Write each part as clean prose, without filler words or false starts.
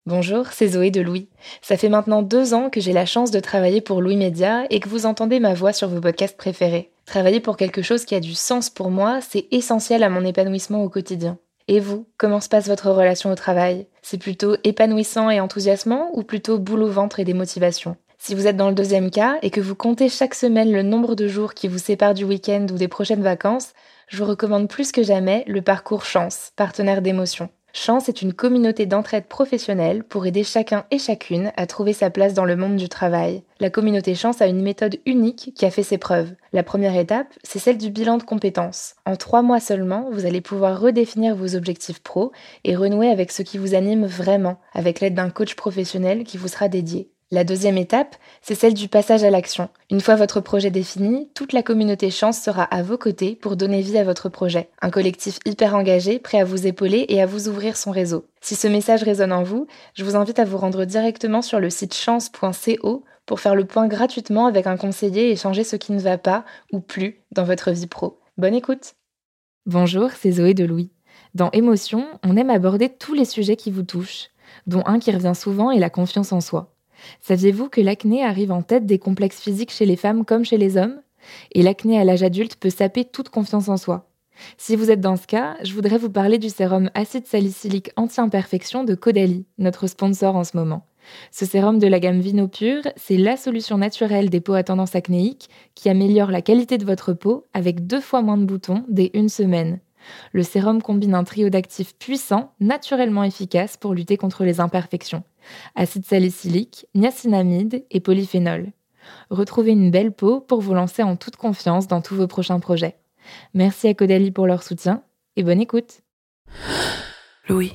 Bonjour, c'est Zoé de Louis. Ça fait maintenant 2 ans que j'ai la chance de travailler pour Louis Média et que vous entendez ma voix sur vos podcasts préférés. Travailler pour quelque chose qui a du sens pour moi, c'est essentiel à mon épanouissement au quotidien. Et vous, comment se passe votre relation au travail ? C'est plutôt épanouissant et enthousiasmant ou plutôt boule au ventre et démotivation ? Si vous êtes dans le deuxième cas et que vous comptez chaque semaine le nombre de jours qui vous séparent du week-end ou des prochaines vacances, je vous recommande plus que jamais le parcours Chance, partenaire d'émotion. Chance est une communauté d'entraide professionnelle pour aider chacun et chacune à trouver sa place dans le monde du travail. La communauté Chance a une méthode unique qui a fait ses preuves. La première étape, c'est celle du bilan de compétences. En 3 mois seulement, vous allez pouvoir redéfinir vos objectifs pro et renouer avec ce qui vous anime vraiment, avec l'aide d'un coach professionnel qui vous sera dédié. La deuxième étape, c'est celle du passage à l'action. Une fois votre projet défini, toute la communauté Chance sera à vos côtés pour donner vie à votre projet. Un collectif hyper engagé, prêt à vous épauler et à vous ouvrir son réseau. Si ce message résonne en vous, je vous invite à vous rendre directement sur le site chance.co pour faire le point gratuitement avec un conseiller et changer ce qui ne va pas ou plus dans votre vie pro. Bonne écoute! Bonjour, c'est Zoé de Louis. Dans Émotion, on aime aborder tous les sujets qui vous touchent, dont un qui revient souvent est la confiance en soi. Saviez-vous que l'acné arrive en tête des complexes physiques chez les femmes comme chez les hommes ? Et l'acné à l'âge adulte peut saper toute confiance en soi. Si vous êtes dans ce cas, je voudrais vous parler du sérum acide salicylique anti-imperfection de Caudalie, notre sponsor en ce moment. Ce sérum de la gamme Vino Pur, c'est la solution naturelle des peaux à tendance acnéique qui améliore la qualité de votre peau avec 2 fois moins de boutons dès 1 semaine. Le sérum combine un trio d'actifs puissants, naturellement efficaces pour lutter contre les imperfections. Acide salicylique, niacinamide et polyphénol. Retrouvez une belle peau pour vous lancer en toute confiance dans tous vos prochains projets. Merci à Caudalie pour leur soutien et bonne écoute. Louis.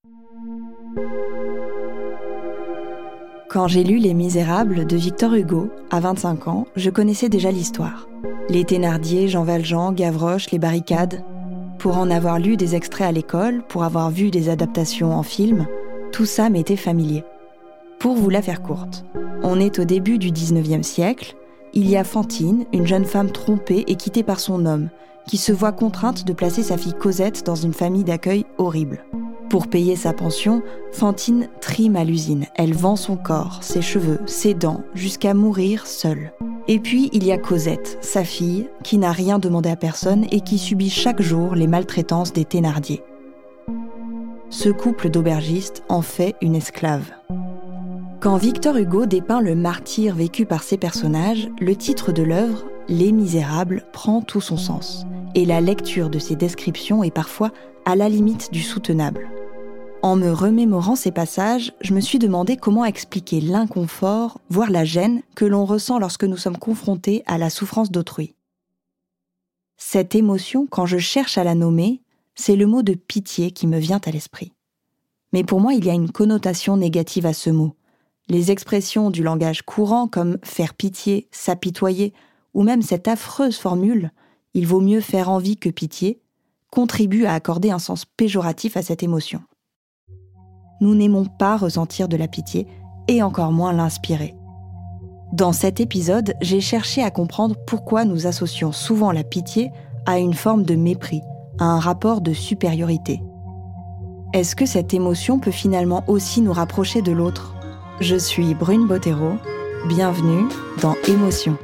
Quand j'ai lu Les Misérables de Victor Hugo, à 25 ans, je connaissais déjà l'histoire. Les Thénardier, Jean Valjean, Gavroche, les barricades. Pour en avoir lu des extraits à l'école, pour avoir vu des adaptations en film, tout ça m'était familier. Pour vous la faire courte, on est au début du 19e siècle, il y a Fantine, une jeune femme trompée et quittée par son homme, qui se voit contrainte de placer sa fille Cosette dans une famille d'accueil horrible. Pour payer sa pension, Fantine trime à l'usine. Elle vend son corps, ses cheveux, ses dents, jusqu'à mourir seule. Et puis, il y a Cosette, sa fille, qui n'a rien demandé à personne et qui subit chaque jour les maltraitances des Thénardier. Ce couple d'aubergistes en fait une esclave. Quand Victor Hugo dépeint le martyre vécu par ces personnages, le titre de l'œuvre, Les Misérables, prend tout son sens. Et la lecture de ces descriptions est parfois à la limite du soutenable. En me remémorant ces passages, je me suis demandé comment expliquer l'inconfort, voire la gêne, que l'on ressent lorsque nous sommes confrontés à la souffrance d'autrui. Cette émotion, quand je cherche à la nommer, c'est le mot de pitié qui me vient à l'esprit. Mais pour moi, il y a une connotation négative à ce mot. Les expressions du langage courant comme faire pitié, s'apitoyer, ou même cette affreuse formule « il vaut mieux faire envie que pitié » contribuent à accorder un sens péjoratif à cette émotion. Nous n'aimons pas ressentir de la pitié, et encore moins l'inspirer. Dans cet épisode, j'ai cherché à comprendre pourquoi nous associons souvent la pitié à une forme de mépris, à un rapport de supériorité. Est-ce que cette émotion peut finalement aussi nous rapprocher de l'autre ? Je suis Brune Bottero, bienvenue dans Émotion.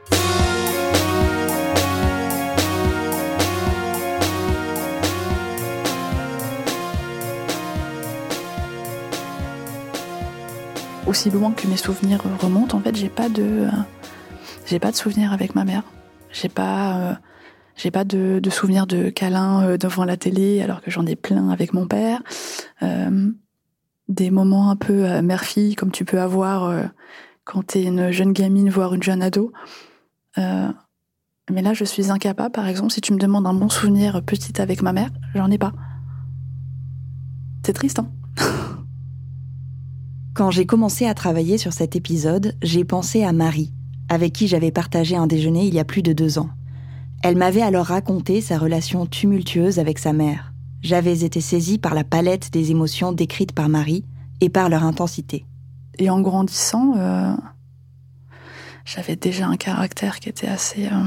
Aussi loin que mes souvenirs remontent, en fait, j'ai pas de souvenirs avec ma mère. J'ai pas de souvenirs de câlins devant la télé, alors que j'en ai plein avec mon père. Des moments un peu mère-fille, comme tu peux avoir quand t'es une jeune gamine, voire une jeune ado. Mais là, je suis incapable, par exemple, si tu me demandes un bon souvenir petite avec ma mère, j'en ai pas. C'est triste, hein ? Quand j'ai commencé à travailler sur cet épisode, j'ai pensé à Marie, avec qui j'avais partagé un déjeuner il y a plus de 2 ans. Elle m'avait alors raconté sa relation tumultueuse avec sa mère. J'avais été saisie par la palette des émotions décrites par Marie et par leur intensité. Et en grandissant, j'avais déjà un caractère qui était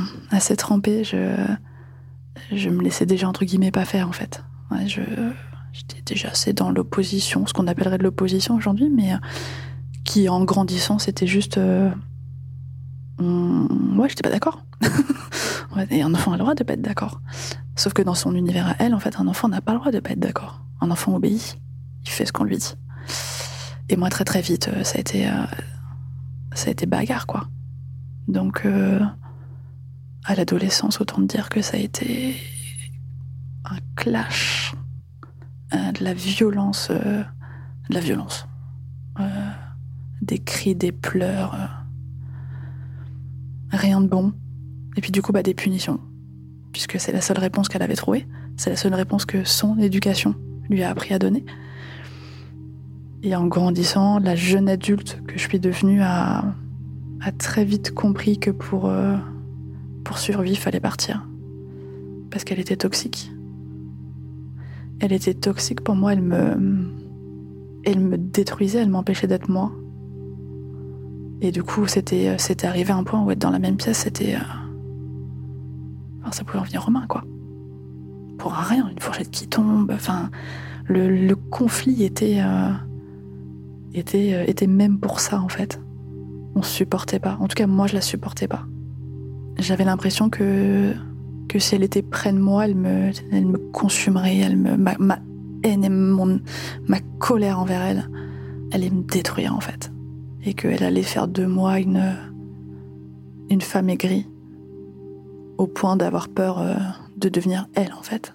assez trempé. Je me laissais déjà, entre guillemets, pas faire, en fait. Ouais, j'étais déjà assez dans l'opposition, ce qu'on appellerait de l'opposition aujourd'hui, mais qui en grandissant, c'était juste... ouais, j'étais pas d'accord. Et un enfant a le droit de pas être d'accord. Sauf que dans son univers à elle, en fait, un enfant n'a pas le droit de pas être d'accord. Un enfant obéit, il fait ce qu'on lui dit. Et moi, très très vite, ça a été bagarre, quoi. Donc, à l'adolescence, autant te dire que ça a été un clash, de la violence, des cris, des pleurs, rien de bon. Et puis du coup, des punitions, puisque c'est la seule réponse qu'elle avait trouvée, c'est la seule réponse que son éducation lui a appris à donner. Et en grandissant, la jeune adulte que je suis devenue a très vite compris que pour survivre, il fallait partir. Parce qu'elle était toxique. Elle était toxique pour moi, elle me détruisait, elle m'empêchait d'être moi. Et du coup, c'était arrivé à un point où être dans la même pièce, ça pouvait en venir aux mains, quoi. Pour un rien, une fourchette qui tombe, le conflit était même pour ça, en fait. On se supportait pas. En tout cas, moi, je la supportais pas. J'avais l'impression que si elle était près de moi, elle me consumerait, ma haine et ma colère envers elle allait me détruire, en fait. Et qu'elle allait faire de moi une femme aigrie, au point d'avoir peur de devenir elle, en fait.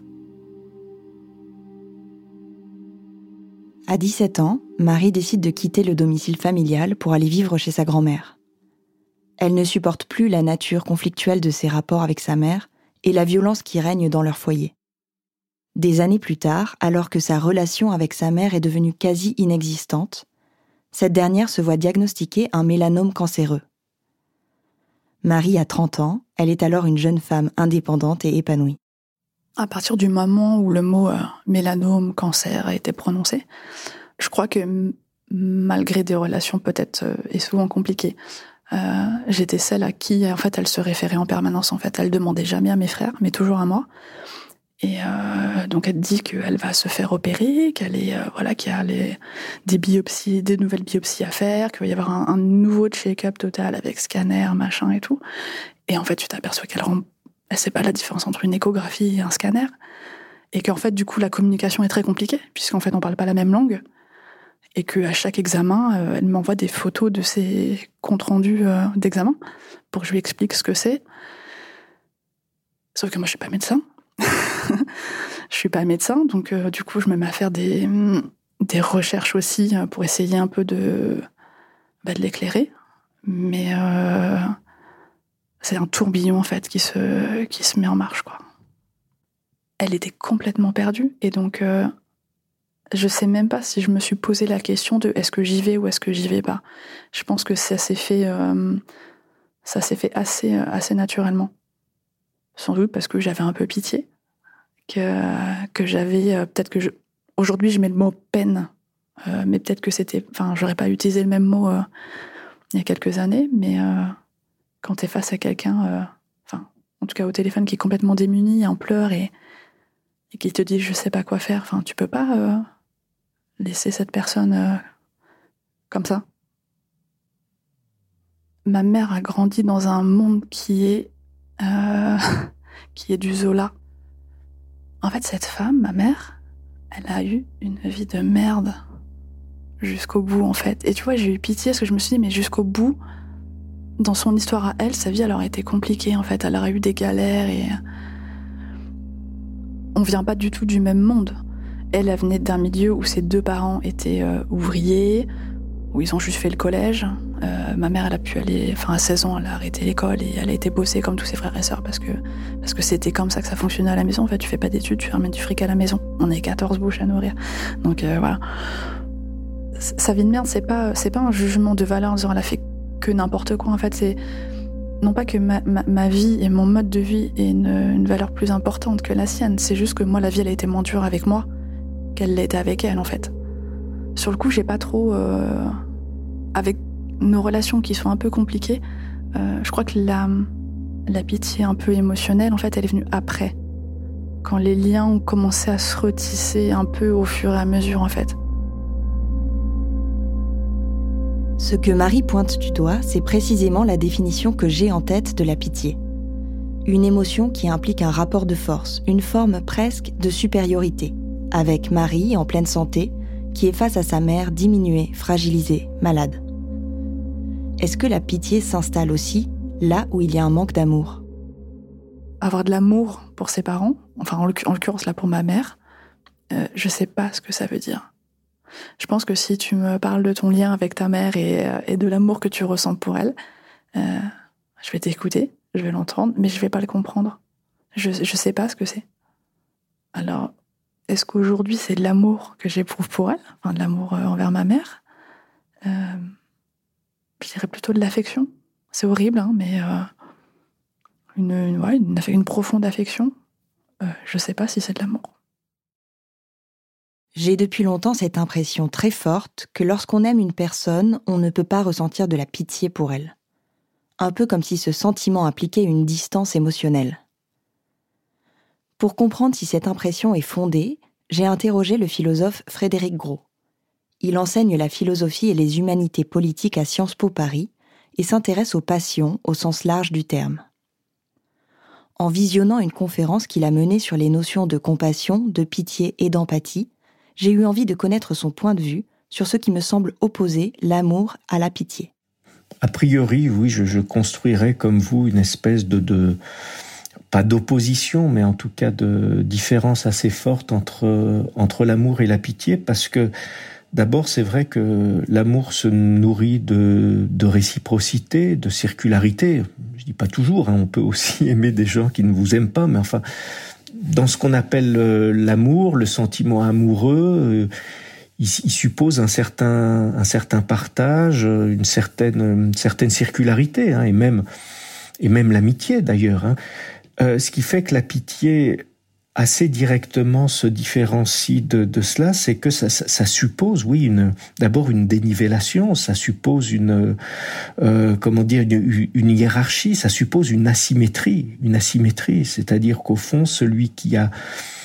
À 17 ans, Marie décide de quitter le domicile familial pour aller vivre chez sa grand-mère. Elle ne supporte plus la nature conflictuelle de ses rapports avec sa mère et la violence qui règne dans leur foyer. Des années plus tard, alors que sa relation avec sa mère est devenue quasi inexistante, cette dernière se voit diagnostiquer un mélanome cancéreux. Marie a 30 ans, elle est alors une jeune femme indépendante et épanouie. À partir du moment où le mot mélanome, cancer a été prononcé, je crois que malgré des relations peut-être et souvent compliquées, j'étais celle à qui en fait elle se référait en permanence. En fait, elle demandait jamais à mes frères, mais toujours à moi. Et donc elle dit qu'elle va se faire opérer, qu'il y a des biopsies, des nouvelles biopsies à faire, qu'il va y avoir un nouveau check-up total avec scanner, machin et tout. Et en fait, tu t'aperçois elle sait pas la différence entre une échographie et un scanner. Et qu'en fait, du coup, la communication est très compliquée, puisqu'en fait, on parle pas la même langue. Et qu'à chaque examen, elle m'envoie des photos de ses comptes rendus d'examen pour que je lui explique ce que c'est. Sauf que moi, je suis pas médecin. Je suis pas médecin, donc du coup, je me mets à faire des recherches aussi pour essayer un peu de l'éclairer. Mais c'est un tourbillon, en fait, qui se met en marche, quoi. Elle était complètement perdue, et donc je sais même pas si je me suis posé la question de est-ce que j'y vais ou est-ce que j'y vais pas. Je pense que ça s'est fait assez naturellement. Sans doute parce que j'avais un peu pitié, que j'avais peut-être aujourd'hui je mets le mot peine, mais peut-être que j'aurais pas utilisé le même mot il y a quelques années, mais quand t'es face à quelqu'un, en tout cas au téléphone, qui est complètement démuni, en pleurs et qui te dit je sais pas quoi faire, tu peux pas laisser cette personne comme ça. Ma mère a grandi dans un monde qui est du Zola. En fait, cette femme, ma mère, elle a eu une vie de merde jusqu'au bout, en fait. Et tu vois, j'ai eu pitié parce que je me suis dit, mais jusqu'au bout, dans son histoire à elle, sa vie, elle aurait été compliquée, en fait. Elle aurait eu des galères et on vient pas du tout du même monde. Elle venait d'un milieu où ses deux parents étaient ouvriers, où ils ont juste fait le collège. Ma mère, elle a pu aller, à 16 ans, elle a arrêté l'école et elle a été bosser comme tous ses frères et sœurs parce que c'était comme ça que ça fonctionnait à la maison. En fait, tu fais pas d'études, tu ramènes du fric à la maison. On est 14 bouches à nourrir. Donc voilà. Sa vie de merde, c'est pas un jugement de valeur en disant elle a fait que n'importe quoi. En fait, c'est non pas que ma vie et mon mode de vie aient une valeur plus importante que la sienne. C'est juste que moi, la vie, elle a été moins dure avec moi qu'elle l'était avec elle, en fait. Sur le coup, j'ai pas trop... avec nos relations qui sont un peu compliquées, je crois que la pitié un peu émotionnelle, en fait, elle est venue après. quand les liens ont commencé à se retisser un peu au fur et à mesure, en fait. Ce que Marie pointe du doigt, c'est précisément la définition que j'ai en tête de la pitié. Une émotion qui implique un rapport de force, une forme presque de supériorité, avec Marie en pleine santé, qui est face à sa mère diminuée, fragilisée, malade. Est-ce que la pitié s'installe aussi là où il y a un manque d'amour ? Avoir de l'amour pour ses parents, enfin en l'occurrence là pour ma mère, je sais pas ce que ça veut dire. Je pense que si tu me parles de ton lien avec ta mère et de l'amour que tu ressens pour elle, je vais t'écouter, je vais l'entendre, mais je vais pas le comprendre. Je sais pas ce que c'est. Alors, est-ce qu'aujourd'hui c'est de l'amour que j'éprouve pour elle, enfin de l'amour envers ma mère ? Je dirais plutôt de l'affection. C'est horrible, hein, mais une profonde affection. Je sais pas si c'est de l'amour. J'ai depuis longtemps cette impression très forte que lorsqu'on aime une personne, on ne peut pas ressentir de la pitié pour elle. Un peu comme si ce sentiment impliquait une distance émotionnelle. Pour comprendre si cette impression est fondée, j'ai interrogé le philosophe Frédéric Gros. Il enseigne la philosophie et les humanités politiques à Sciences Po Paris et s'intéresse aux passions au sens large du terme. En visionnant une conférence qu'il a menée sur les notions de compassion, de pitié et d'empathie, j'ai eu envie de connaître son point de vue sur ce qui me semble opposer l'amour à la pitié. A priori, oui, je construirais comme vous une espèce pas d'opposition, mais en tout cas de différence assez forte entre l'amour et la pitié, parce que d'abord, c'est vrai que l'amour se nourrit de réciprocité, de circularité. Je dis pas toujours, hein, on peut aussi aimer des gens qui ne vous aiment pas, mais enfin, dans ce qu'on appelle l'amour, le sentiment amoureux, il suppose un certain partage, une certaine circularité, hein, et même l'amitié d'ailleurs. Hein. Ce qui fait que la pitié assez directement se différencie de cela, c'est que ça suppose, oui, d'abord une dénivellation, ça suppose une hiérarchie, ça suppose une asymétrie, c'est-à-dire qu'au fond, celui qui a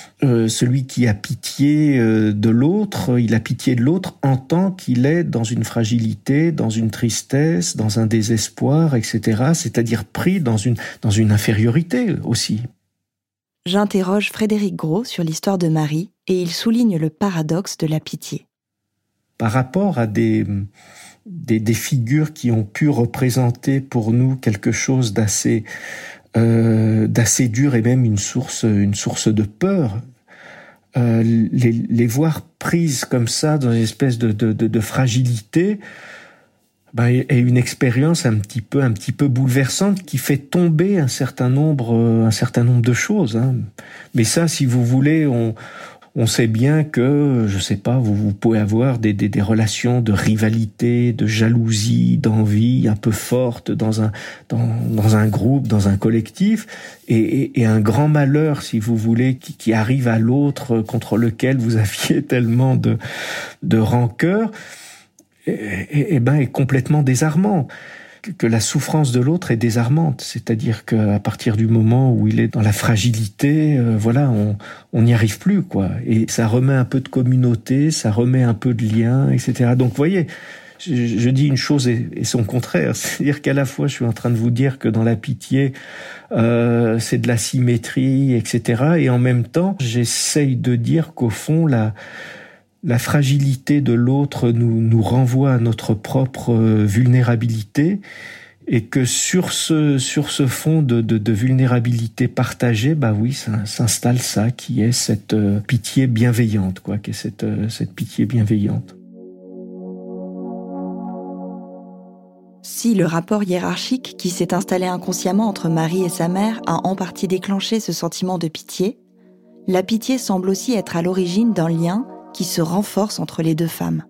pitié de l'autre, il a pitié de l'autre en tant qu'il est dans une fragilité, dans une tristesse, dans un désespoir, etc., c'est-à-dire pris dans une infériorité aussi. J'interroge Frédéric Gros sur l'histoire de Marie et il souligne le paradoxe de la pitié. Par rapport à des figures qui ont pu représenter pour nous quelque chose d'assez dur et même une source de peur, les voir prises comme ça dans une espèce de fragilité, est une expérience un petit peu bouleversante qui fait tomber un certain nombre de choses, hein. Mais ça, si vous voulez, on sait bien que, je sais pas, vous pouvez avoir des relations de rivalité, de jalousie, d'envie un peu fortes dans un groupe, dans un collectif, et un grand malheur, si vous voulez, qui arrive à l'autre contre lequel vous aviez tellement de rancœur, est complètement désarmant. Que la souffrance de l'autre est désarmante, c'est-à-dire qu'à partir du moment où il est dans la fragilité, on n'y arrive plus, quoi. Et ça remet un peu de communauté, ça remet un peu de lien, etc. Donc, vous voyez, je dis une chose et son contraire, c'est-à-dire qu'à la fois, je suis en train de vous dire que dans la pitié, c'est de la symétrie, etc. Et en même temps, j'essaye de dire qu'au fond, la fragilité de l'autre nous renvoie à notre propre vulnérabilité, et que sur ce fond de vulnérabilité partagée, oui, s'installe ça qui est cette pitié bienveillante, quoi, qui est cette pitié bienveillante. Si le rapport hiérarchique qui s'est installé inconsciemment entre Marie et sa mère a en partie déclenché ce sentiment de pitié, la pitié semble aussi être à l'origine d'un lien qui se renforce entre les deux femmes.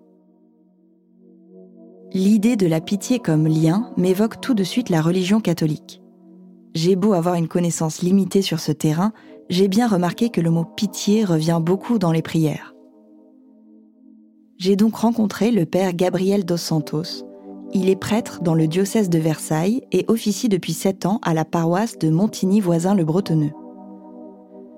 L'idée de la pitié comme lien m'évoque tout de suite la religion catholique. J'ai beau avoir une connaissance limitée sur ce terrain, j'ai bien remarqué que le mot pitié revient beaucoup dans les prières. J'ai donc rencontré le père Gabriel dos Santos. Il est prêtre dans le diocèse de Versailles et officie depuis 7 ans à la paroisse de Montigny-Voisin-le-Bretonneux.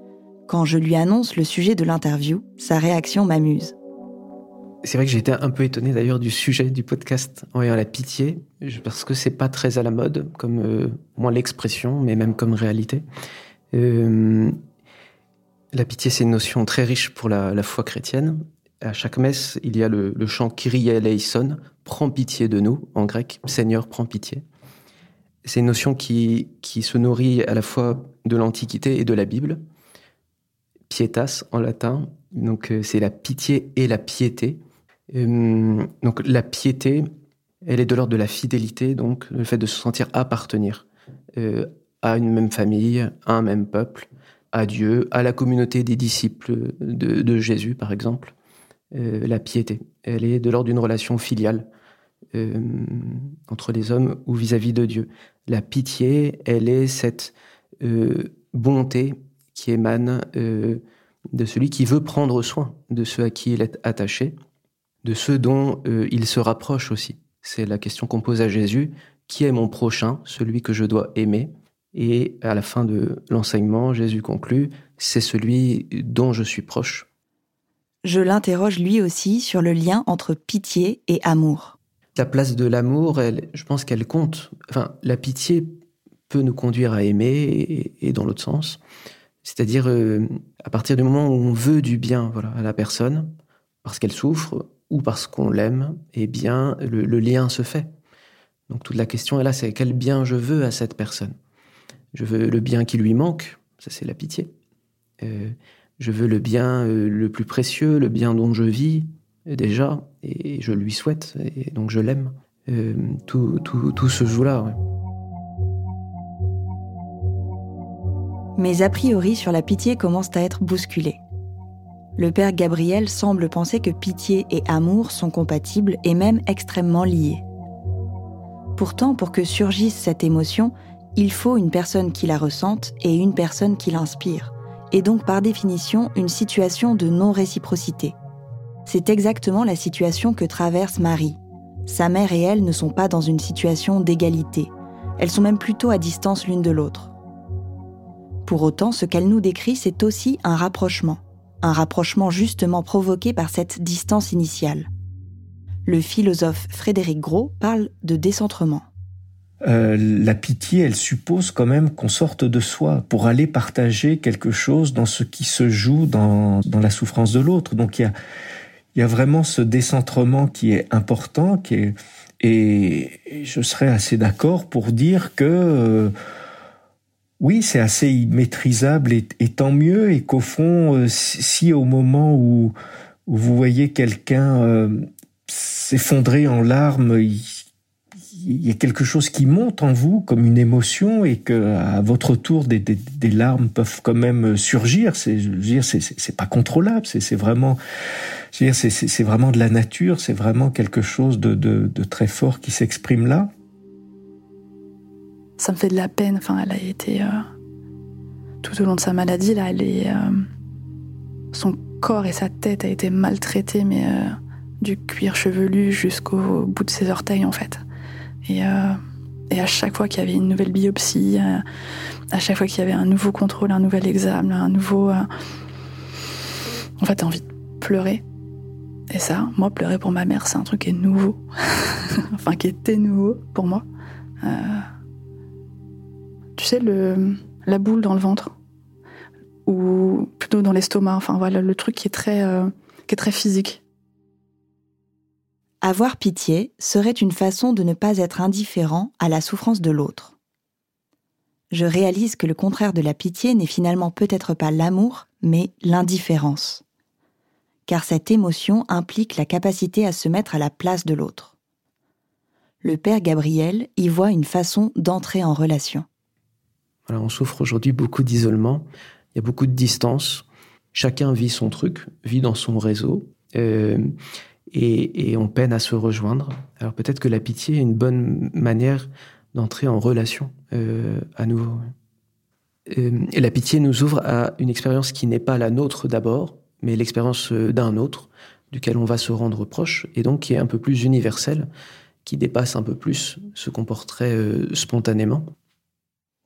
Quand je lui annonce le sujet de l'interview, sa réaction m'amuse. C'est vrai que j'ai été un peu étonné d'ailleurs du sujet du podcast en voyant la pitié, parce que c'est pas très à la mode, comme moins l'expression, mais même comme réalité. La pitié, c'est une notion très riche pour la foi chrétienne. À chaque messe, il y a le chant Kyrie eleison, prends pitié de nous, en grec, Seigneur, prends pitié. C'est une notion qui se nourrit à la fois de l'Antiquité et de la Bible. Pietas en latin, donc c'est la pitié et la piété. Donc la piété, elle est de l'ordre de la fidélité, donc le fait de se sentir appartenir à une même famille, à un même peuple, à Dieu, à la communauté des disciples de Jésus, par exemple. La piété, elle est de l'ordre d'une relation filiale entre les hommes ou vis-à-vis de Dieu. La pitié, elle est cette bonté qui émane de celui qui veut prendre soin de ceux à qui il est attaché, de ceux dont il se rapproche aussi. C'est la question qu'on pose à Jésus, qui est mon prochain, celui que je dois aimer? Et à la fin de l'enseignement, Jésus conclut, c'est celui dont je suis proche. Je l'interroge lui aussi sur le lien entre pitié et amour. La place de l'amour, je pense qu'elle compte. Enfin, la pitié peut nous conduire à aimer et dans l'autre sens. C'est-à-dire, à partir du moment où on veut du bien à la personne, parce qu'elle souffre ou parce qu'on l'aime, eh bien, le lien se fait. Donc toute la question est là, c'est quel bien je veux à cette personne. Je veux le bien qui lui manque, ça c'est la pitié. Je veux le bien le plus précieux, le bien dont je vis déjà, et je lui souhaite, et donc je l'aime. Tout se joue là. Ouais. Mes a priori sur la pitié commencent à être bousculés. Le père Gabriel semble penser que pitié et amour sont compatibles et même extrêmement liés. Pourtant, pour que surgisse cette émotion, il faut une personne qui la ressente et une personne qui l'inspire, et donc par définition une situation de non-réciprocité. C'est exactement la situation que traverse Marie. Sa mère et elle ne sont pas dans une situation d'égalité. Elles sont même plutôt à distance l'une de l'autre. Pour autant, ce qu'elle nous décrit, c'est aussi un rapprochement justement provoqué par cette distance initiale. Le philosophe Frédéric Gros parle de décentrement. La pitié, elle suppose quand même qu'on sorte de soi pour aller partager quelque chose dans ce qui se joue dans la souffrance de l'autre. Donc il y a vraiment ce décentrement qui est important, et je serais assez d'accord pour dire que oui, c'est assez immaîtrisable et tant mieux, et qu'au fond, si au moment où vous voyez quelqu'un s'effondrer en larmes, il y a quelque chose qui monte en vous comme une émotion, et que à votre tour des larmes peuvent quand même surgir. C'est pas contrôlable, c'est vraiment, c'est vraiment de la nature, c'est vraiment quelque chose de très fort qui s'exprime là. Ça me fait de la peine. Enfin, elle a été tout au long de sa maladie là, son corps et sa tête a été maltraités, mais du cuir chevelu jusqu'au bout de ses orteils en fait. Et à chaque fois qu'il y avait une nouvelle biopsie, à chaque fois qu'il y avait un nouveau contrôle, un nouvel examen, un nouveau... En fait, t'as envie de pleurer. Et ça, moi, pleurer pour ma mère, c'est un truc qui est nouveau. Enfin, qui était nouveau pour moi. Tu sais, la boule dans le ventre. Ou plutôt dans l'estomac. Enfin, voilà, le truc qui est très physique. Avoir pitié serait une façon de ne pas être indifférent à la souffrance de l'autre. Je réalise que le contraire de la pitié n'est finalement peut-être pas l'amour, mais l'indifférence. Car cette émotion implique la capacité à se mettre à la place de l'autre. Le père Gabriel y voit une façon d'entrer en relation. Voilà, on souffre aujourd'hui beaucoup d'isolement, il y a beaucoup de distance, chacun vit son truc, vit dans son réseau, et on peine à se rejoindre. Alors peut-être que la pitié est une bonne manière d'entrer en relation à nouveau. Et la pitié nous ouvre à une expérience qui n'est pas la nôtre d'abord, mais l'expérience d'un autre, duquel on va se rendre proche, et donc qui est un peu plus universelle, qui dépasse un peu plus ce qu'on porterait spontanément.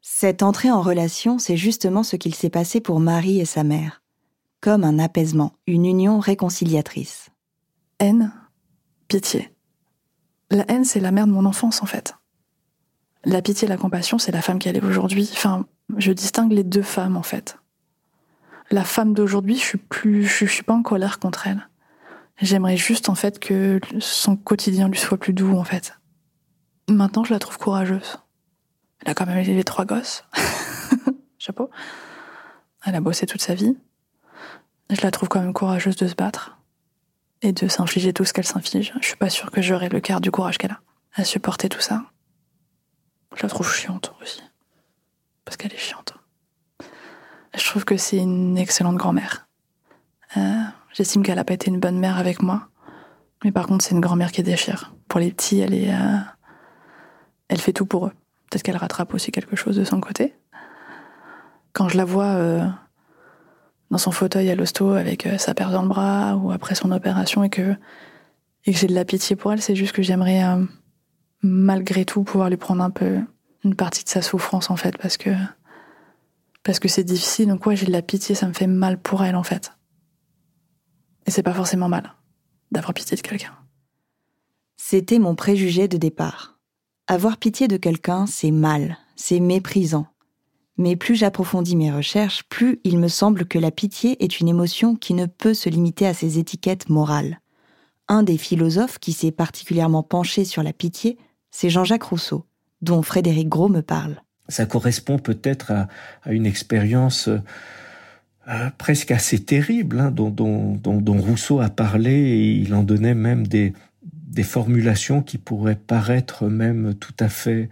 Cette entrée en relation, c'est justement ce qu'il s'est passé pour Marie et sa mère. Comme un apaisement, une union réconciliatrice. Haine, pitié. La haine, c'est la mère de mon enfance, en fait. La pitié et la compassion, c'est la femme qu'elle est aujourd'hui. Enfin, je distingue les deux femmes, en fait. La femme d'aujourd'hui, je suis pas en colère contre elle. J'aimerais juste, en fait, que son quotidien lui soit plus doux, en fait. Maintenant, je la trouve courageuse. Elle a quand même élevé 3 gosses. Chapeau. Elle a bossé toute sa vie. Je la trouve quand même courageuse de se battre et de s'infliger tout ce qu'elle s'inflige. Je suis pas sûre que j'aurais le quart du courage qu'elle a à supporter tout ça. Je la trouve chiante aussi. Parce qu'elle est chiante. Je trouve que c'est une excellente grand-mère. J'estime qu'elle a pas été une bonne mère avec moi. Mais par contre, c'est une grand-mère qui déchire. Pour les petits, elle fait tout pour eux. Peut-être qu'elle rattrape aussi quelque chose de son côté. Quand je la vois dans son fauteuil à l'hosto avec sa paire dans le bras ou après son opération et que j'ai de la pitié pour elle, c'est juste que j'aimerais malgré tout pouvoir lui prendre un peu une partie de sa souffrance en fait parce que c'est difficile. Donc ouais, j'ai de la pitié, ça me fait mal pour elle en fait. Et c'est pas forcément mal d'avoir pitié de quelqu'un. C'était mon préjugé de départ. Avoir pitié de quelqu'un, c'est mal, c'est méprisant. Mais plus j'approfondis mes recherches, plus il me semble que la pitié est une émotion qui ne peut se limiter à ses étiquettes morales. Un des philosophes qui s'est particulièrement penché sur la pitié, c'est Jean-Jacques Rousseau, dont Frédéric Gros me parle. Ça correspond peut-être à une expérience presque assez terrible dont Rousseau a parlé, et il en donnait même des formulations qui pourraient paraître même tout à fait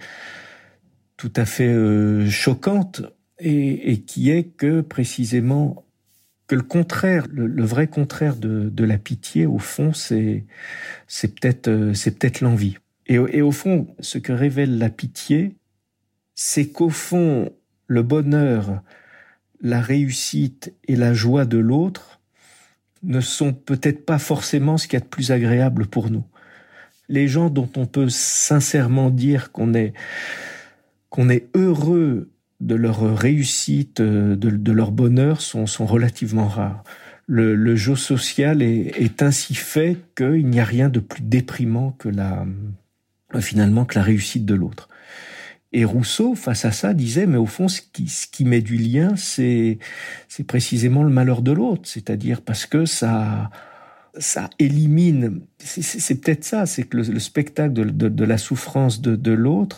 choquantes, et qui est que précisément que le contraire, le vrai contraire de la pitié, au fond, c'est peut-être l'envie. Et au fond, ce que révèle la pitié, c'est qu'au fond, le bonheur, la réussite et la joie de l'autre ne sont peut-être pas forcément ce qu'il y a de plus agréable pour nous. Les gens dont on peut sincèrement dire qu'on est heureux de leur réussite, de leur bonheur, sont relativement rares. Le jeu social est ainsi fait qu'il n'y a rien de plus déprimant que la réussite de l'autre. Et Rousseau, face à ça, disait, mais au fond, ce qui met du lien, c'est précisément le malheur de l'autre. C'est-à-dire parce que ça élimine, c'est peut-être ça, c'est que le spectacle de la souffrance de l'autre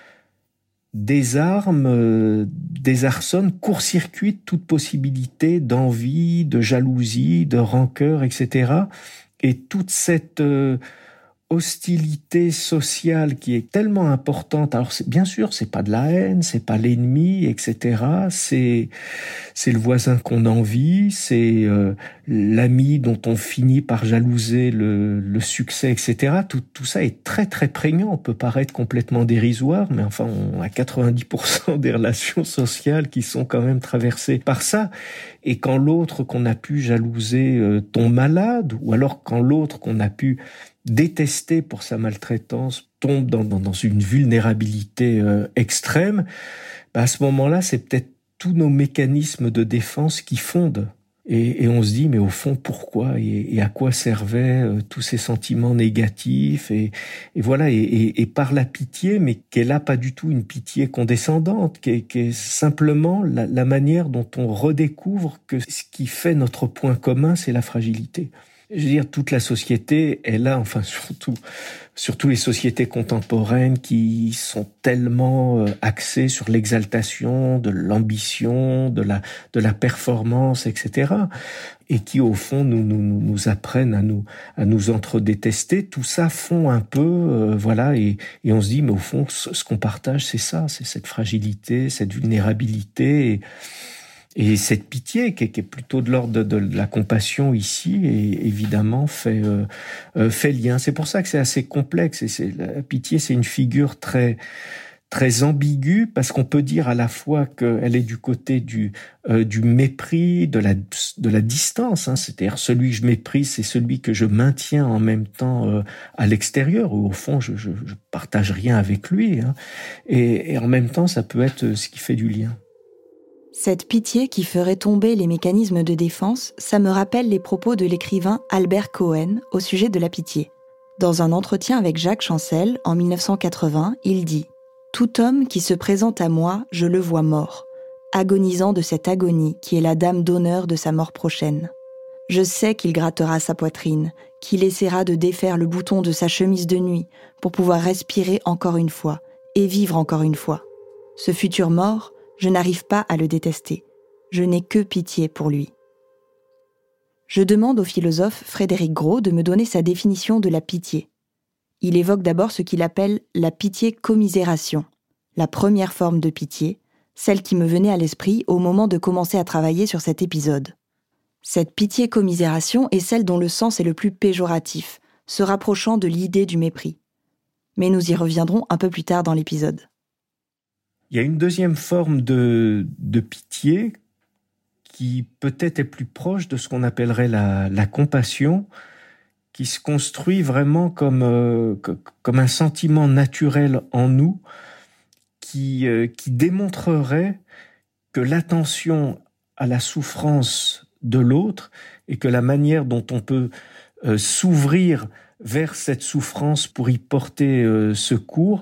désarme, désarçonne, court-circuite toute possibilité d'envie, de jalousie, de rancœur, etc. Et toute cette hostilité sociale qui est tellement importante. Alors bien sûr, c'est pas de la haine, c'est pas l'ennemi, etc. C'est le voisin qu'on envie, c'est l'ami dont on finit par jalouser le succès, etc. Tout ça est très très prégnant. On peut paraître complètement dérisoire, mais enfin, on a 90% des relations sociales qui sont quand même traversées par ça. Et quand l'autre qu'on a pu jalouser tombe malade, ou alors quand l'autre qu'on a pu détesté pour sa maltraitance tombe dans une vulnérabilité extrême, à ce moment-là, c'est peut-être tous nos mécanismes de défense qui fondent. Et on se dit, mais au fond, pourquoi et à quoi servaient tous ces sentiments négatifs et voilà, et par la pitié, mais qui est là pas du tout une pitié condescendante, qui est simplement la manière dont on redécouvre que ce qui fait notre point commun, c'est la fragilité. Je veux dire, toute la société est là, enfin surtout les sociétés contemporaines qui sont tellement axées sur l'exaltation, de l'ambition, de la performance, etc. Et qui au fond nous apprennent à nous entre-détester. Tout ça fond un peu, voilà, et on se dit, mais au fond, ce qu'on partage, c'est ça, c'est cette fragilité, cette vulnérabilité. Et cette pitié, qui est plutôt de l'ordre de la compassion ici, et évidemment fait lien. C'est pour ça que c'est assez complexe. La pitié, c'est une figure très très ambiguë, parce qu'on peut dire à la fois qu'elle est du côté du mépris, de la distance, hein, c'est-à-dire celui que je méprise, c'est celui que je maintiens en même temps à l'extérieur, où au fond je partage rien avec lui, hein, et en même temps ça peut être ce qui fait du lien. Cette pitié qui ferait tomber les mécanismes de défense, ça me rappelle les propos de l'écrivain Albert Cohen au sujet de la pitié. Dans un entretien avec Jacques Chancel, en 1980, il dit « Tout homme qui se présente à moi, je le vois mort, agonisant de cette agonie qui est la dame d'honneur de sa mort prochaine. Je sais qu'il grattera sa poitrine, qu'il essaiera de défaire le bouton de sa chemise de nuit pour pouvoir respirer encore une fois et vivre encore une fois. Ce futur mort, je n'arrive pas à le détester. Je n'ai que pitié pour lui. » Je demande au philosophe Frédéric Gros de me donner sa définition de la pitié. Il évoque d'abord ce qu'il appelle la pitié-commisération, la première forme de pitié, celle qui me venait à l'esprit au moment de commencer à travailler sur cet épisode. Cette pitié-commisération est celle dont le sens est le plus péjoratif, se rapprochant de l'idée du mépris. Mais nous y reviendrons un peu plus tard dans l'épisode. Il y a une deuxième forme de pitié qui peut-être est plus proche de ce qu'on appellerait la compassion, qui se construit vraiment comme un sentiment naturel en nous, qui démontrerait que l'attention à la souffrance de l'autre et que la manière dont on peut s'ouvrir vers cette souffrance pour y porter secours,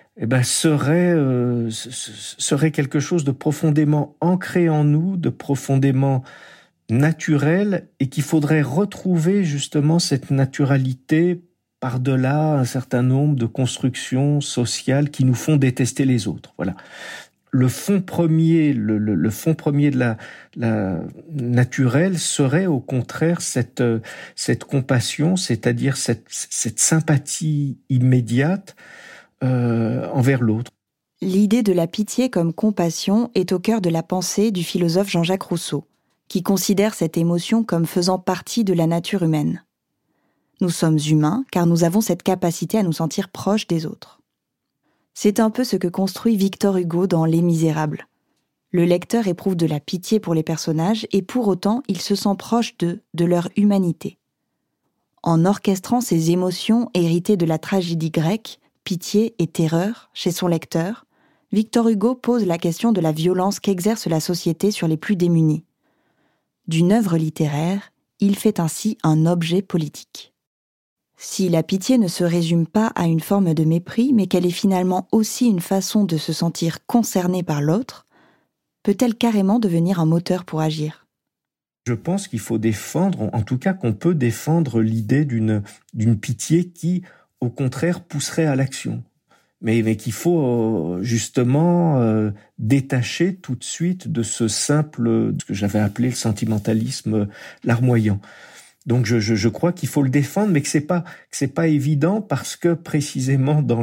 serait quelque chose de profondément ancré en nous, de profondément naturel, et qu'il faudrait retrouver justement cette naturalité par-delà un certain nombre de constructions sociales qui nous font détester les autres. Voilà. Le fond premier, le fond premier de la naturelle serait au contraire cette compassion, c'est-à-dire cette sympathie immédiate envers l'autre. L'idée de la pitié comme compassion est au cœur de la pensée du philosophe Jean-Jacques Rousseau, qui considère cette émotion comme faisant partie de la nature humaine. Nous sommes humains car nous avons cette capacité à nous sentir proches des autres. C'est un peu ce que construit Victor Hugo dans Les Misérables. Le lecteur éprouve de la pitié pour les personnages et pour autant il se sent proche d'eux, de leur humanité. En orchestrant ces émotions héritées de la tragédie grecque, pitié et terreur, chez son lecteur, Victor Hugo pose la question de la violence qu'exerce la société sur les plus démunis. D'une œuvre littéraire, il fait ainsi un objet politique. Si la pitié ne se résume pas à une forme de mépris, mais qu'elle est finalement aussi une façon de se sentir concerné par l'autre, peut-elle carrément devenir un moteur pour agir ? Je pense qu'il faut défendre, en tout cas qu'on peut défendre l'idée d'une pitié qui, au contraire, pousserait à l'action. Mais qu'il faut justement détacher tout de suite de ce simple, ce que j'avais appelé le sentimentalisme larmoyant. Donc je crois qu'il faut le défendre, mais que c'est pas évident parce que précisément dans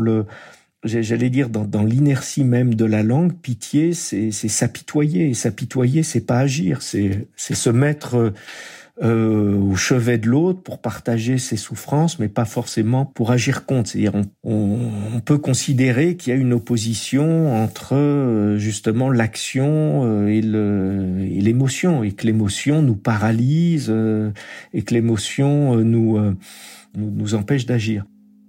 l'inertie même de la langue, pitié, c'est s'apitoyer. Et s'apitoyer, c'est pas agir, c'est se mettre au chevet de l'autre pour partager ses souffrances, mais pas forcément pour agir contre. C'est-à-dire, on peut considérer qu'il y a une opposition entre justement l'action et l'émotion, et que l'émotion nous paralyse et que l'émotion nous empêche d'agir.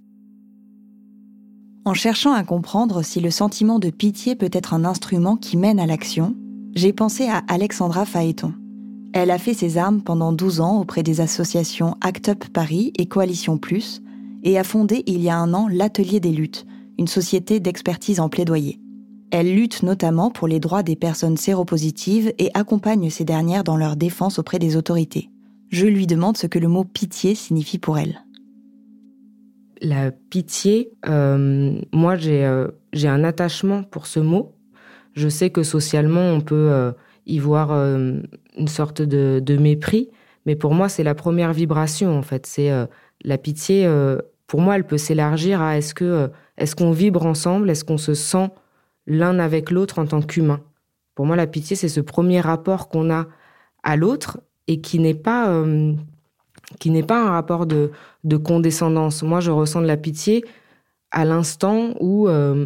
En cherchant à comprendre si le sentiment de pitié peut être un instrument qui mène à l'action, j'ai pensé à Alexandra Phaéton. Elle a fait ses armes pendant 12 ans auprès des associations ACT UP Paris et Coalition Plus et a fondé il y a 1 an l'Atelier des luttes, une société d'expertise en plaidoyer. Elle lutte notamment pour les droits des personnes séropositives et accompagne ces dernières dans leur défense auprès des autorités. Je lui demande ce que le mot pitié signifie pour elle. La pitié, moi j'ai un attachement pour ce mot. Je sais que socialement on peut y voir une sorte de mépris, mais pour moi c'est la première vibration en fait. C'est la pitié. Pour moi, elle peut s'élargir à est-ce qu'on vibre ensemble, est-ce qu'on se sent l'un avec l'autre en tant qu'humain. Pour moi, la pitié c'est ce premier rapport qu'on a à l'autre et qui n'est pas un rapport de condescendance. Moi, je ressens de la pitié à l'instant où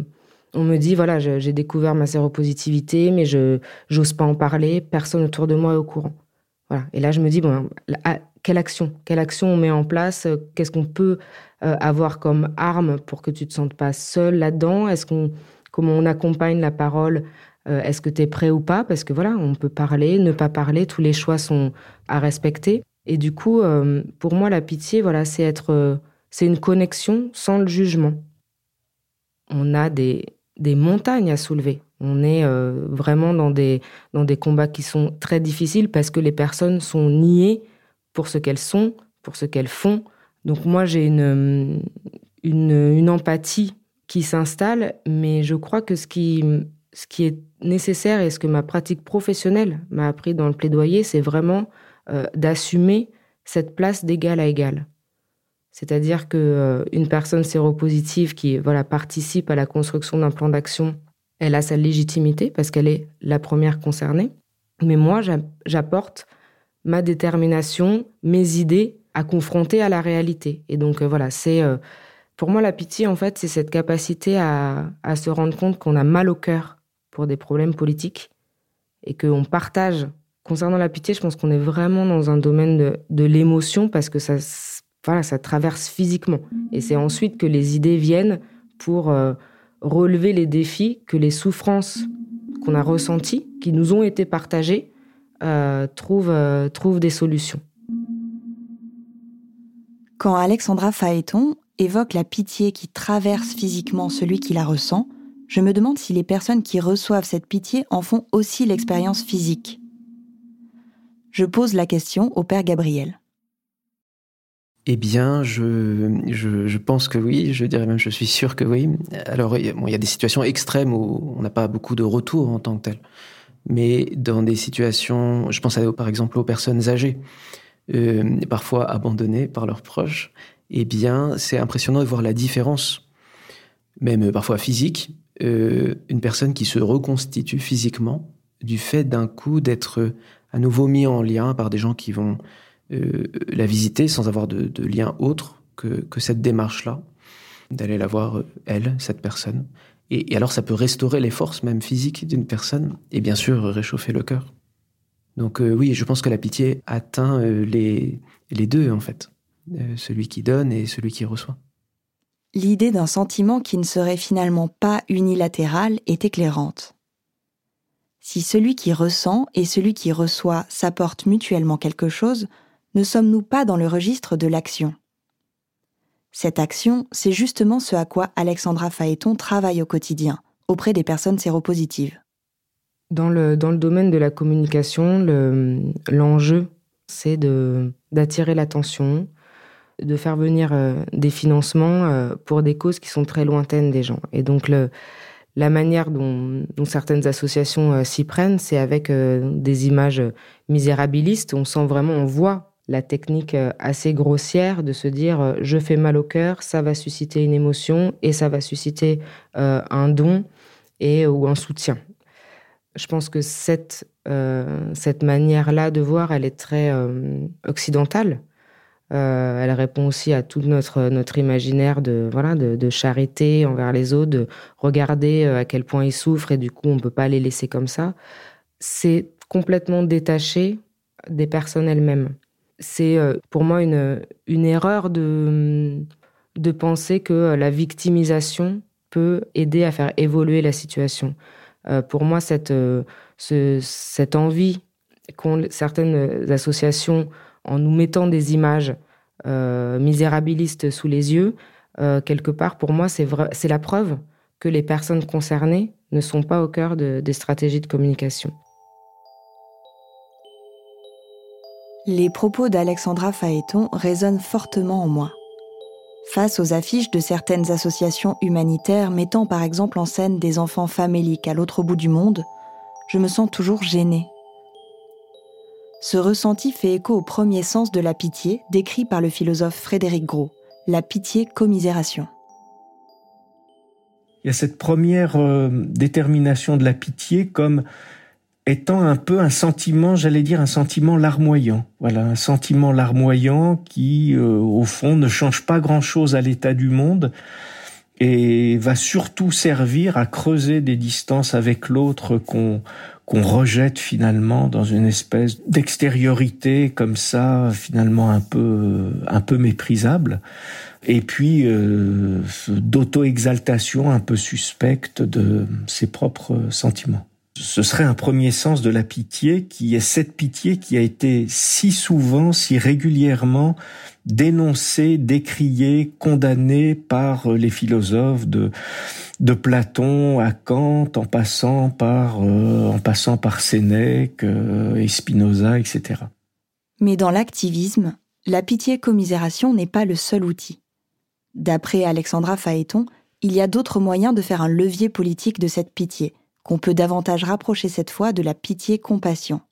On me dit, voilà, j'ai découvert ma séropositivité, mais j'ose pas en parler, personne autour de moi est au courant. Voilà. Et là, je me dis, bon, quelle action on met en place? Qu'est-ce qu'on peut avoir comme arme pour que tu te sentes pas seul là-dedans? Comment on accompagne la parole? Est-ce que tu es prêt ou pas? Parce que voilà, on peut parler, ne pas parler, tous les choix sont à respecter. Et du coup, pour moi, la pitié, voilà, c'est une connexion sans le jugement. On a des montagnes à soulever. On est vraiment dans des combats qui sont très difficiles parce que les personnes sont niées pour ce qu'elles sont, pour ce qu'elles font. Donc moi, j'ai une empathie qui s'installe, mais je crois que ce qui est nécessaire et ce que ma pratique professionnelle m'a appris dans le plaidoyer, c'est vraiment d'assumer cette place d'égal à égal. C'est-à-dire qu'une personne séropositive qui participe à la construction d'un plan d'action, elle a sa légitimité parce qu'elle est la première concernée. Mais moi, j'apporte ma détermination, mes idées à confronter à la réalité. Et donc pour moi, la pitié, en fait, c'est cette capacité à se rendre compte qu'on a mal au cœur pour des problèmes politiques et qu'on partage. Concernant la pitié, je pense qu'on est vraiment dans un domaine de l'émotion parce que ça traverse physiquement. Et c'est ensuite que les idées viennent pour relever les défis, que les souffrances qu'on a ressenties, qui nous ont été partagées, trouvent des solutions. Quand Alexandra Phaéton évoque la pitié qui traverse physiquement celui qui la ressent, je me demande si les personnes qui reçoivent cette pitié en font aussi l'expérience physique. Je pose la question au père Gabriel. Eh bien, je pense que oui, je dirais même je suis sûr que oui. Alors, il y a des situations extrêmes où on n'a pas beaucoup de retour en tant que tel. Mais dans des situations, je pense par exemple aux personnes âgées, parfois abandonnées par leurs proches, eh bien, c'est impressionnant de voir la différence, même parfois physique, une personne qui se reconstitue physiquement du fait d'un coup d'être à nouveau mis en lien par des gens qui vont la visiter sans avoir de lien autre que cette démarche-là, d'aller la voir, cette personne. Et alors, ça peut restaurer les forces, même physiques, d'une personne, et bien sûr, réchauffer le cœur. Donc oui, je pense que la pitié atteint les deux, en fait. Celui qui donne et celui qui reçoit. L'idée d'un sentiment qui ne serait finalement pas unilatéral est éclairante. Si celui qui ressent et celui qui reçoit s'apportent mutuellement quelque chose, ne sommes-nous pas dans le registre de l'action? Cette action, c'est justement ce à quoi Alexandra Phaéton travaille au quotidien, auprès des personnes séropositives. Dans le domaine de la communication, l'enjeu, c'est d'attirer l'attention, de faire venir des financements pour des causes qui sont très lointaines des gens. Et donc, la manière dont certaines associations s'y prennent, c'est avec des images misérabilistes. On voit la technique assez grossière de se dire je fais mal au cœur, ça va susciter une émotion et ça va susciter un don ou un soutien. Je pense que cette manière-là de voir, elle est très occidentale. Elle répond aussi à tout notre imaginaire de charité envers les autres, de regarder à quel point ils souffrent et du coup on peut pas les laisser comme ça. C'est complètement détaché des personnes elles-mêmes. C'est pour moi une erreur de penser que la victimisation peut aider à faire évoluer la situation. Pour moi, cette envie qu'ont certaines associations en nous mettant des images misérabilistes sous les yeux, quelque part, pour moi, c'est la preuve que les personnes concernées ne sont pas au cœur des stratégies de communication. Les propos d'Alexandra Phaéton résonnent fortement en moi. Face aux affiches de certaines associations humanitaires mettant par exemple en scène des enfants faméliques à l'autre bout du monde, je me sens toujours gênée. Ce ressenti fait écho au premier sens de la pitié décrit par le philosophe Frédéric Gros, la pitié-commisération. Il y a cette première détermination de la pitié comme étant un peu un sentiment, un sentiment larmoyant. Voilà, un sentiment larmoyant qui, au fond, ne change pas grand-chose à l'état du monde et va surtout servir à creuser des distances avec l'autre qu'on rejette finalement dans une espèce d'extériorité comme ça, finalement un peu méprisable, et puis d'auto-exaltation un peu suspecte de ses propres sentiments. Ce serait un premier sens de la pitié, qui est cette pitié qui a été si souvent, si régulièrement dénoncée, décriée, condamnée par les philosophes de Platon à Kant, en passant par Sénèque et Spinoza, etc. Mais dans l'activisme, la pitié-commisération n'est pas le seul outil. D'après Alexandra Phaéton, il y a d'autres moyens de faire un levier politique de cette pitié, qu'on peut davantage rapprocher cette fois de la pitié-compassion.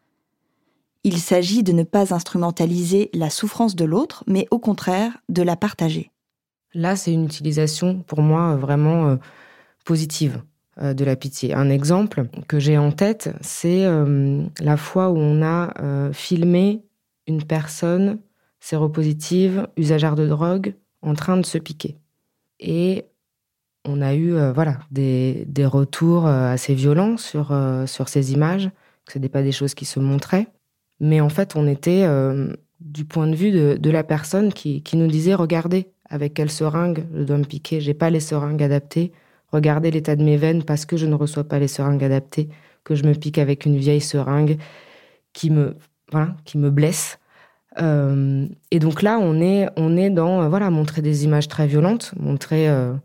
Il s'agit de ne pas instrumentaliser la souffrance de l'autre, mais au contraire de la partager. Là, c'est une utilisation, pour moi, vraiment positive de la pitié. Un exemple que j'ai en tête, c'est la fois où on a filmé une personne séropositive, usagère de drogue, en train de se piquer. Et on a eu des retours assez violents sur ces images, que ce n'étaient pas des choses qui se montraient. Mais en fait, on était du point de vue de la personne qui nous disait « Regardez, avec quelle seringue je dois me piquer, j'ai pas les seringues adaptées. Regardez l'état de mes veines parce que je ne reçois pas les seringues adaptées, que je me pique avec une vieille seringue qui me blesse. » Et donc là, on est dans montrer des images très violentes, montrer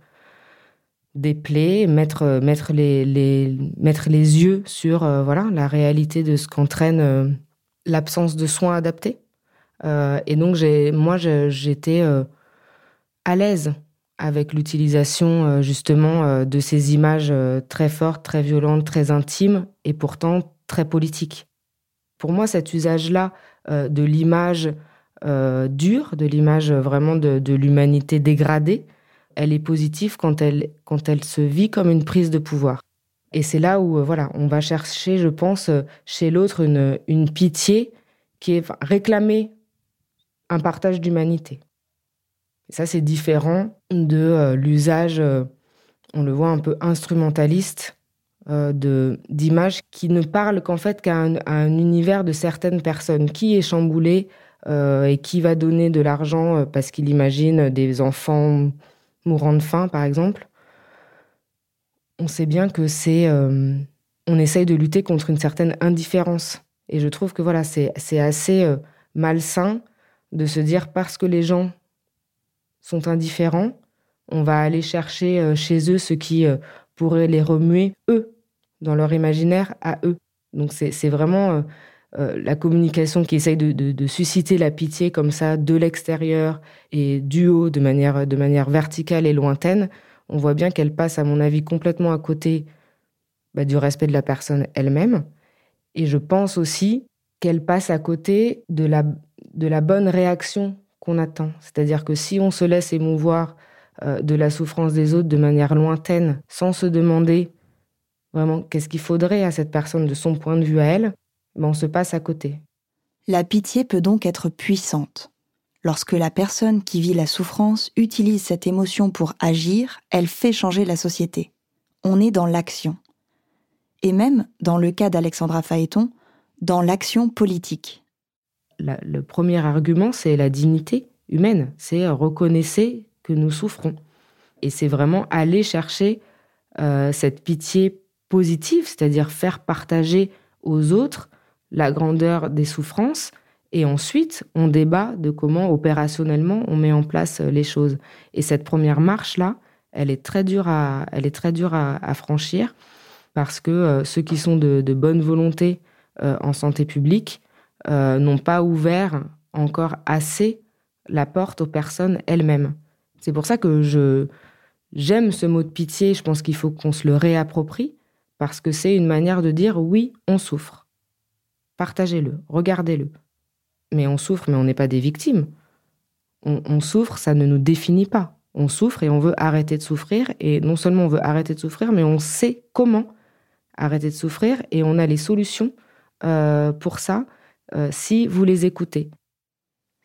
des plaies, mettre les yeux sur la réalité de ce qu'entraîne l'absence de soins adaptés. Et donc j'étais à l'aise avec l'utilisation justement de ces images très fortes, très violentes, très intimes et pourtant très politiques. Pour moi, cet usage-là de l'image dure, de l'image vraiment de l'humanité dégradée, elle est positive quand elle se vit comme une prise de pouvoir. Et c'est là où on va chercher, je pense, chez l'autre une pitié qui est réclamer un partage d'humanité. Et ça, c'est différent de l'usage, on le voit un peu instrumentaliste, d'images qui ne parlent qu'en fait qu'à un univers de certaines personnes. Qui est chamboulé et qui va donner de l'argent parce qu'il imagine des enfants mourant de faim, par exemple. On sait bien que on essaye de lutter contre une certaine indifférence. Et je trouve que c'est assez malsain de se dire parce que les gens sont indifférents, on va aller chercher chez eux ce qui pourrait les remuer, eux, dans leur imaginaire, à eux. Donc c'est vraiment la communication qui essaye de susciter la pitié comme ça, de l'extérieur et du haut, de manière verticale et lointaine. On voit bien qu'elle passe, à mon avis, complètement à côté du respect de la personne elle-même. Et je pense aussi qu'elle passe à côté de la bonne réaction qu'on attend. C'est-à-dire que si on se laisse émouvoir de la souffrance des autres de manière lointaine, sans se demander vraiment qu'est-ce qu'il faudrait à cette personne de son point de vue à elle, on se passe à côté. La pitié peut donc être puissante. Lorsque la personne qui vit la souffrance utilise cette émotion pour agir, elle fait changer la société. On est dans l'action. Et même, dans le cas d'Alexandra Phaéton, dans l'action politique. Le premier argument, c'est la dignité humaine. C'est reconnaissez que nous souffrons. Et c'est vraiment aller chercher cette pitié positive, c'est-à-dire faire partager aux autres la grandeur des souffrances. Et ensuite, on débat de comment opérationnellement on met en place les choses. Et cette première marche-là, elle est très dure à franchir parce que ceux qui sont de bonne volonté en santé publique n'ont pas ouvert encore assez la porte aux personnes elles-mêmes. C'est pour ça que j'aime ce mot de pitié. Je pense qu'il faut qu'on se le réapproprie parce que c'est une manière de dire oui, on souffre. Partagez-le, regardez-le. Mais on souffre, mais on n'est pas des victimes. On souffre, ça ne nous définit pas. On souffre et on veut arrêter de souffrir. Et non seulement on veut arrêter de souffrir, mais on sait comment arrêter de souffrir. Et on a les solutions pour ça, si vous les écoutez.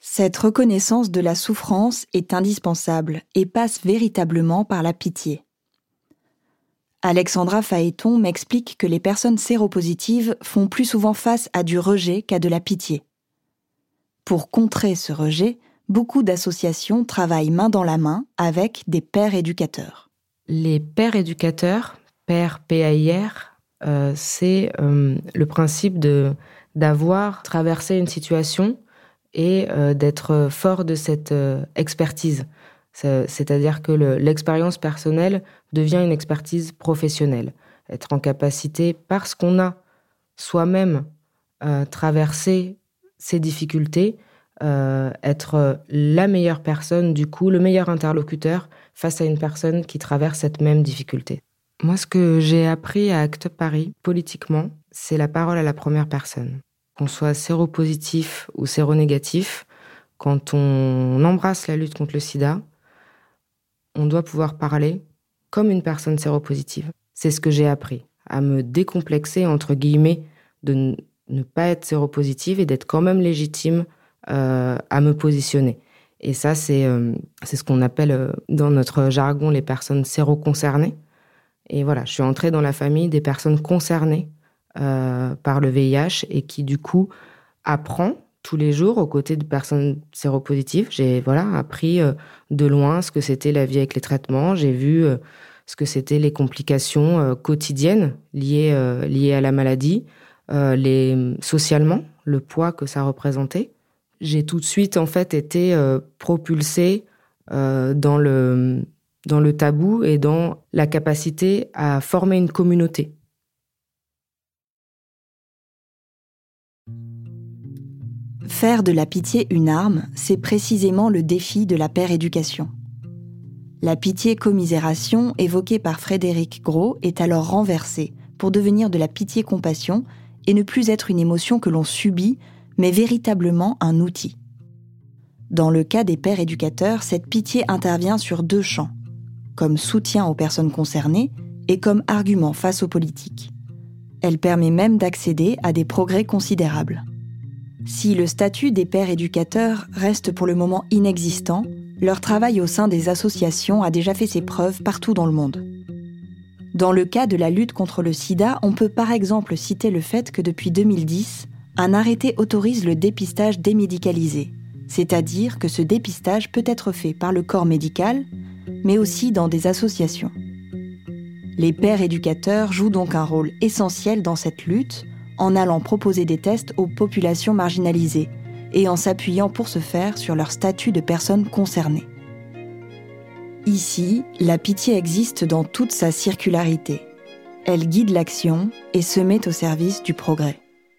Cette reconnaissance de la souffrance est indispensable et passe véritablement par la pitié. Alexandra Phaéton m'explique que les personnes séropositives font plus souvent face à du rejet qu'à de la pitié. Pour contrer ce rejet, beaucoup d'associations travaillent main dans la main avec des pères éducateurs. Les pères éducateurs, pères PAIR, c'est le principe d'avoir traversé une situation et d'être fort de cette expertise. C'est-à-dire que l'expérience personnelle devient une expertise professionnelle. Être en capacité, parce qu'on a soi-même traversé ces difficultés, être la meilleure personne, du coup, le meilleur interlocuteur face à une personne qui traverse cette même difficulté. Moi, ce que j'ai appris à ACT UP Paris, politiquement, c'est la parole à la première personne. Qu'on soit séropositif ou séronégatif, quand on embrasse la lutte contre le sida, on doit pouvoir parler comme une personne séropositive. C'est ce que j'ai appris, à me décomplexer, entre guillemets, de ne pas être séropositive et d'être quand même légitime à me positionner. Et ça, c'est ce qu'on appelle dans notre jargon les personnes séroconcernées. Et voilà, je suis entrée dans la famille des personnes concernées par le VIH et qui, du coup, apprend tous les jours aux côtés de personnes séropositives. J'ai appris de loin ce que c'était la vie avec les traitements. J'ai vu ce que c'était les complications quotidiennes liées à la maladie, socialement, le poids que ça représentait. J'ai tout de suite en fait été propulsée dans le tabou et dans la capacité à former une communauté. Faire de la pitié une arme, c'est précisément le défi de la père-éducation. La pitié-commisération évoquée par Frédéric Gros est alors renversée pour devenir de la pitié-compassion et ne plus être une émotion que l'on subit, mais véritablement un outil. Dans le cas des pères éducateurs, cette pitié intervient sur 2 champs, comme soutien aux personnes concernées et comme argument face aux politiques. Elle permet même d'accéder à des progrès considérables. Si le statut des pères éducateurs reste pour le moment inexistant, leur travail au sein des associations a déjà fait ses preuves partout dans le monde. Dans le cas de la lutte contre le sida, on peut par exemple citer le fait que depuis 2010, un arrêté autorise le dépistage démédicalisé, c'est-à-dire que ce dépistage peut être fait par le corps médical, mais aussi dans des associations. Les pères éducateurs jouent donc un rôle essentiel dans cette lutte, en allant proposer des tests aux populations marginalisées et en s'appuyant pour ce faire sur leur statut de personnes concernées. Ici, la pitié existe dans toute sa circularité. Elle guide l'action et se met au service du progrès.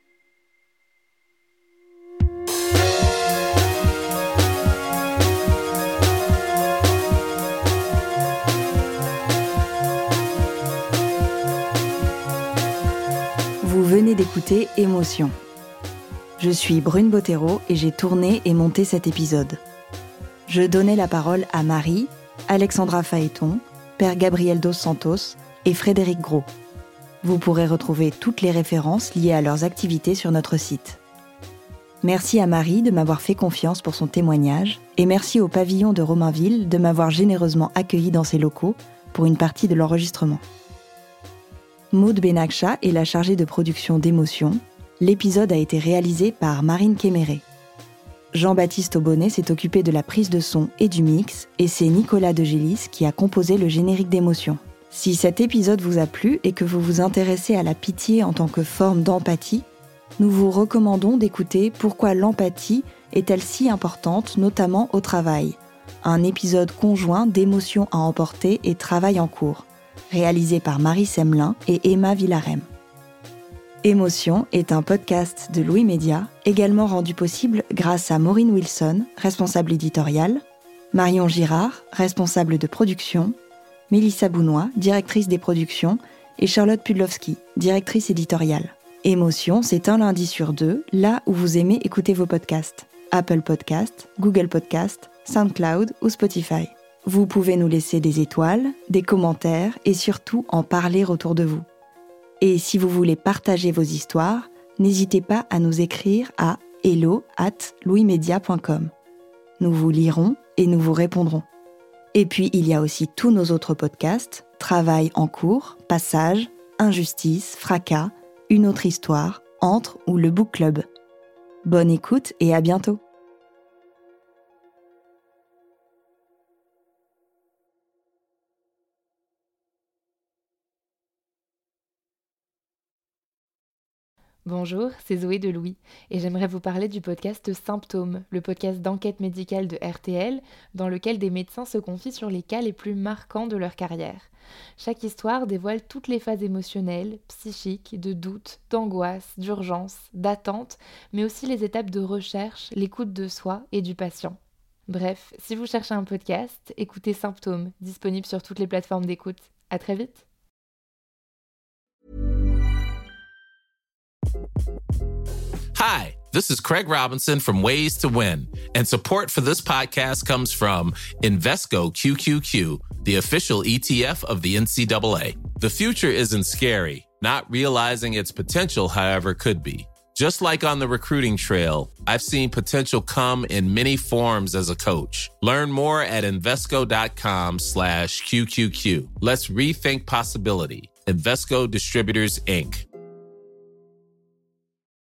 Vous venez d'écouter Émotion. Je suis Brune Bottero et j'ai tourné et monté cet épisode. Je donnais la parole à Marie, Alexandra Phaéton, Père Gabriel dos Santos et Frédéric Gros. Vous pourrez retrouver toutes les références liées à leurs activités sur notre site. Merci à Marie de m'avoir fait confiance pour son témoignage et merci au pavillon de Romainville de m'avoir généreusement accueilli dans ses locaux pour une partie de l'enregistrement. Maud Benakcha est la chargée de production d'Émotion. L'épisode a été réalisé par Marine Kéméré. Jean-Baptiste Aubonnet s'est occupé de la prise de son et du mix, et c'est Nicolas Degélis qui a composé le générique d'Émotion. Si cet épisode vous a plu et que vous vous intéressez à la pitié en tant que forme d'empathie, nous vous recommandons d'écouter Pourquoi l'empathie est-elle si importante, notamment au travail, un épisode conjoint d'Émotion à emporter et Travail en cours, réalisé par Marie Semelin et Emma Villarem. Émotion est un podcast de Louis Média, également rendu possible grâce à Maureen Wilson, responsable éditoriale, Marion Girard, responsable de production, Mélissa Bounois, directrice des productions, et Charlotte Pudlowski, directrice éditoriale. Émotion, c'est un lundi sur 2, là où vous aimez écouter vos podcasts. Apple Podcasts, Google Podcasts, SoundCloud ou Spotify. Vous pouvez nous laisser des étoiles, des commentaires et surtout en parler autour de vous. Et si vous voulez partager vos histoires, n'hésitez pas à nous écrire à hello@louismedia.com. Nous vous lirons et nous vous répondrons. Et puis, il y a aussi tous nos autres podcasts, Travail en cours, Passage, Injustice, Fracas, Une autre histoire, Entre ou le Book Club. Bonne écoute et à bientôt. Bonjour, c'est Zoé de Louis et j'aimerais vous parler du podcast Symptômes, le podcast d'enquête médicale de RTL dans lequel des médecins se confient sur les cas les plus marquants de leur carrière. Chaque histoire dévoile toutes les phases émotionnelles, psychiques, de doute, d'angoisse, d'urgence, d'attente, mais aussi les étapes de recherche, l'écoute de soi et du patient. Bref, si vous cherchez un podcast, écoutez Symptômes, disponible sur toutes les plateformes d'écoute. À très vite. Hi, this is Craig Robinson from Ways to Win, and support for this podcast comes from Invesco QQQ, the official ETF of the NCAA. The future isn't scary. Not realizing its potential, however, could be. Just like on the recruiting trail, I've seen potential come in many forms as a coach. Learn more at Invesco.com/QQQ. Let's rethink possibility. Invesco Distributors, Inc.